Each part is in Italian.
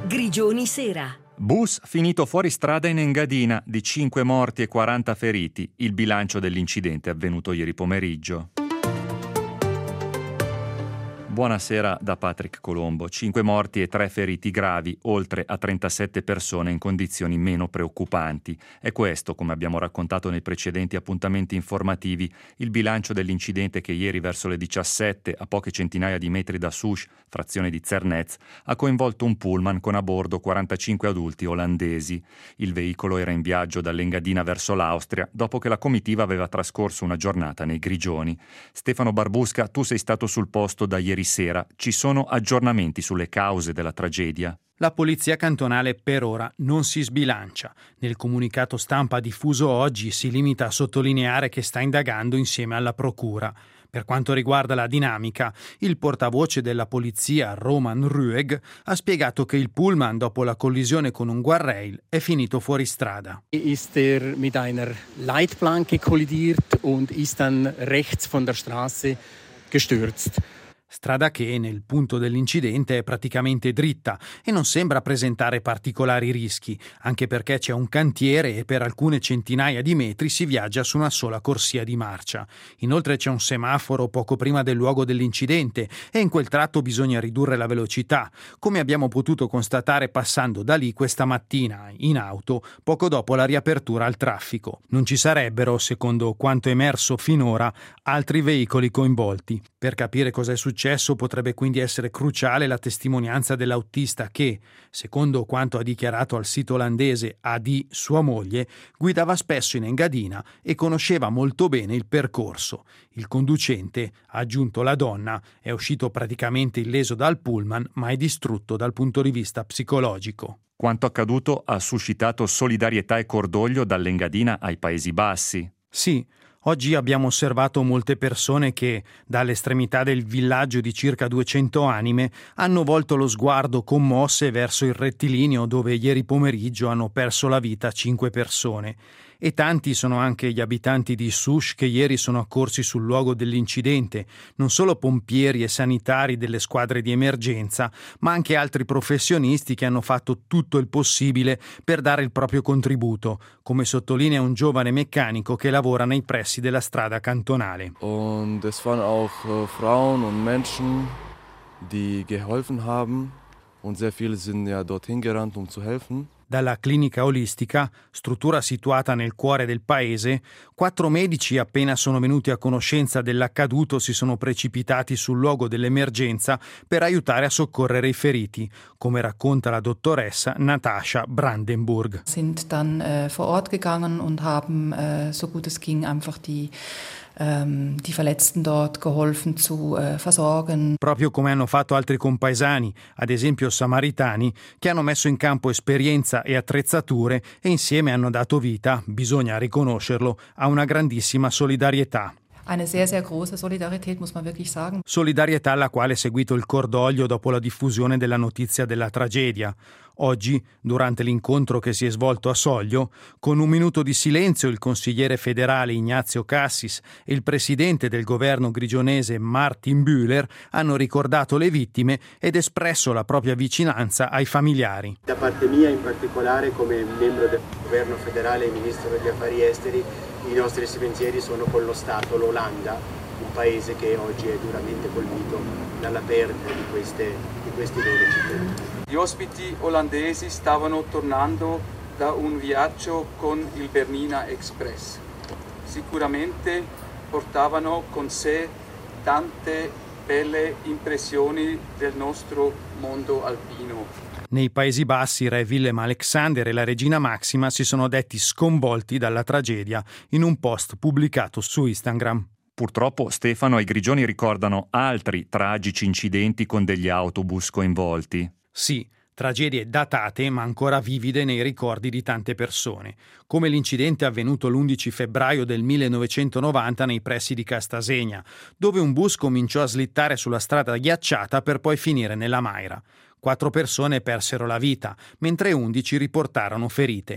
Grigioni Sera. Bus finito fuori strada in Engadina, di 5 morti e 40 feriti. Il bilancio dell'incidente avvenuto ieri pomeriggio. Buonasera da Patrick Colombo. 5 morti e 3 feriti gravi, oltre a 37 persone in condizioni meno preoccupanti. È questo, come abbiamo raccontato nei precedenti appuntamenti informativi, il bilancio dell'incidente che ieri verso le 17, a poche centinaia di metri da Souche, frazione di Zernez, ha coinvolto un pullman con a bordo 45 adulti olandesi. Il veicolo era in viaggio dall'Engadina verso l'Austria, dopo che la comitiva aveva trascorso una giornata nei Grigioni. Stefano Barbusca, tu sei stato sul posto da ieri sera. Ci sono aggiornamenti sulle cause della tragedia? La polizia cantonale per ora non si sbilancia. Nel comunicato stampa diffuso oggi si limita a sottolineare che sta indagando insieme alla procura. Per quanto riguarda la dinamica, il portavoce della polizia, Roman Rueg, ha spiegato che il pullman, dopo la collisione con un guardrail, è finito fuori strada. Ist mit einer Leitplanke kollidiert und ist dann rechts von der Straße gestürzt. Strada che nel punto dell'incidente è praticamente dritta e non sembra presentare particolari rischi, anche perché c'è un cantiere e per alcune centinaia di metri si viaggia su una sola corsia di marcia. Inoltre c'è un semaforo poco prima del luogo dell'incidente e in quel tratto bisogna ridurre la velocità, come abbiamo potuto constatare passando da lì questa mattina in auto poco dopo la riapertura al traffico. Non ci sarebbero, secondo quanto emerso finora, altri veicoli coinvolti. Per capire cosa è successo potrebbe quindi essere cruciale la testimonianza dell'autista che, secondo quanto ha dichiarato al sito olandese AD sua moglie, guidava spesso in Engadina e conosceva molto bene il percorso. Il conducente, ha aggiunto la donna, è uscito praticamente illeso dal pullman ma è distrutto dal punto di vista psicologico. Quanto accaduto ha suscitato solidarietà e cordoglio dall'Engadina ai Paesi Bassi. Sì. Oggi abbiamo osservato molte persone che, dall'estremità del villaggio di circa 200 anime, hanno volto lo sguardo commosse verso il rettilineo dove ieri pomeriggio hanno perso la vita 5 persone. E tanti sono anche gli abitanti di Souche che ieri sono accorsi sul luogo dell'incidente, non solo pompieri e sanitari delle squadre di emergenza, ma anche altri professionisti che hanno fatto tutto il possibile per dare il proprio contributo, come sottolinea un giovane meccanico che lavora nei pressi della strada cantonale. Und es waren auch Frauen und Menschen, die geholfen haben und sehr viele sind ja dorthin gerannt, um zu helfen. Dalla clinica olistica, struttura situata nel cuore del paese, 4 medici appena sono venuti a conoscenza dell'accaduto si sono precipitati sul luogo dell'emergenza per aiutare a soccorrere i feriti, come racconta la dottoressa Natascha Brandenburg. Sind dann vor Ort gegangen und haben so gut es ging einfach die Verletzten dort geholfen zu versorgen. Proprio come hanno fatto altri compaesani, ad esempio samaritani, che hanno messo in campo esperienza e attrezzature e insieme hanno dato vita, bisogna riconoscerlo, a una grandissima solidarietà. Eine sehr, sehr große Solidarität, muss man wirklich sagen. Solidarietà alla quale è seguito il cordoglio dopo la diffusione della notizia della tragedia. Oggi, durante l'incontro che si è svolto a Soglio, con un minuto di silenzio il consigliere federale Ignazio Cassis e il presidente del governo grigionese Martin Bühler hanno ricordato le vittime ed espresso la propria vicinanza ai familiari. Da parte mia, in particolare come membro del governo federale e ministro degli affari esteri, i nostri pensieri sono con lo Stato, l'Olanda, un paese che oggi è duramente colpito dalla perdita di questi loro cittadini. Gli ospiti olandesi stavano tornando da un viaggio con il Bernina Express. Sicuramente portavano con sé tante belle impressioni del nostro mondo alpino. Nei Paesi Bassi, re Willem Alexander e la regina Maxima si sono detti sconvolti dalla tragedia in un post pubblicato su Instagram. Purtroppo, Stefano, ai Grigioni ricordano altri tragici incidenti con degli autobus coinvolti. Sì, tragedie datate ma ancora vivide nei ricordi di tante persone, come l'incidente avvenuto l'11 febbraio del 1990 nei pressi di Castasegna, dove un bus cominciò a slittare sulla strada ghiacciata per poi finire nella Maira. 4 persone persero la vita, mentre 11 riportarono ferite.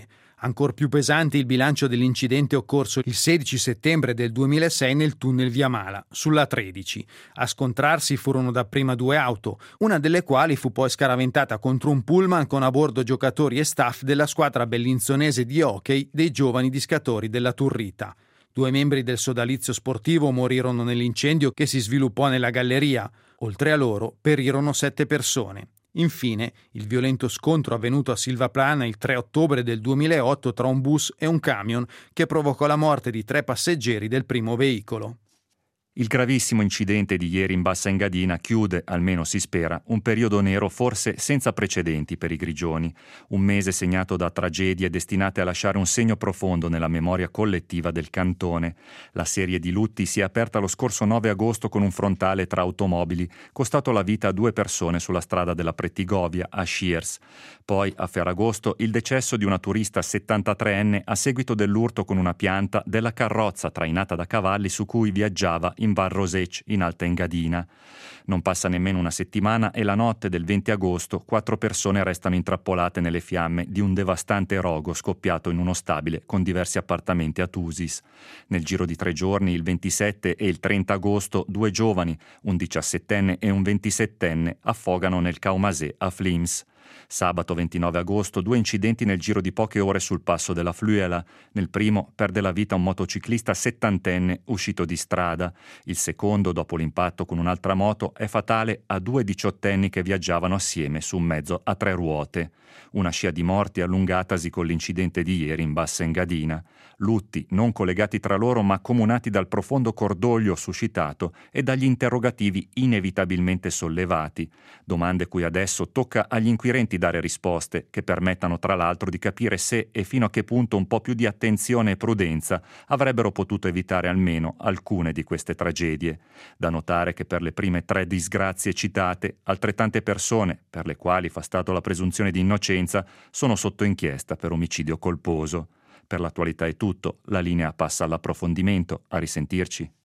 Ancor più pesante il bilancio dell'incidente occorso il 16 settembre del 2006 nel tunnel Via Mala, sulla 13. A scontrarsi furono dapprima 2 auto, una delle quali fu poi scaraventata contro un pullman con a bordo giocatori e staff della squadra bellinzonese di hockey dei giovani discatori della Turrita. 2 membri del sodalizio sportivo morirono nell'incendio che si sviluppò nella galleria. Oltre a loro perirono 7 persone. Infine, il violento scontro avvenuto a Silvaplana il 3 ottobre del 2008 tra un bus e un camion che provocò la morte di 3 passeggeri del primo veicolo. Il gravissimo incidente di ieri in Bassa Engadina chiude, almeno si spera, un periodo nero forse senza precedenti per i grigioni, un mese segnato da tragedie destinate a lasciare un segno profondo nella memoria collettiva del cantone. La serie di lutti si è aperta lo scorso 9 agosto con un frontale tra automobili, costato la vita a 2 persone sulla strada della Pretigovia a Schiers. Poi, a Ferragosto, il decesso di una turista 73enne a seguito dell'urto con una pianta della carrozza trainata da cavalli su cui viaggiava in Val Rosec, in Alta Engadina. Non passa nemmeno una settimana e la notte del 20 agosto 4 persone restano intrappolate nelle fiamme di un devastante rogo scoppiato in uno stabile con diversi appartamenti a Tusis. Nel giro di 3 giorni, il 27 e il 30 agosto, 2 giovani, un 17enne e un 27enne, affogano nel Caumasè a Flims. Sabato 29 agosto 2 incidenti nel giro di poche ore sul passo della Fluela. Nel primo perde la vita un motociclista 70enne uscito di strada. Il secondo, dopo l'impatto con un'altra moto, è fatale a 2 diciottenni che viaggiavano assieme su un mezzo a 3 ruote. Una scia di morti allungatasi con l'incidente di ieri in Bassa Engadina. Lutti non collegati tra loro ma accomunati dal profondo cordoglio suscitato e dagli interrogativi inevitabilmente sollevati. Domande cui adesso tocca agli inquirenti dare risposte che permettano tra l'altro di capire se e fino a che punto un po' più di attenzione e prudenza avrebbero potuto evitare almeno alcune di queste tragedie. Da notare che per le prime 3 disgrazie citate, altrettante persone, per le quali fa stato la presunzione di innocenza, sono sotto inchiesta per omicidio colposo. Per l'attualità è tutto, la linea passa all'approfondimento. A risentirci.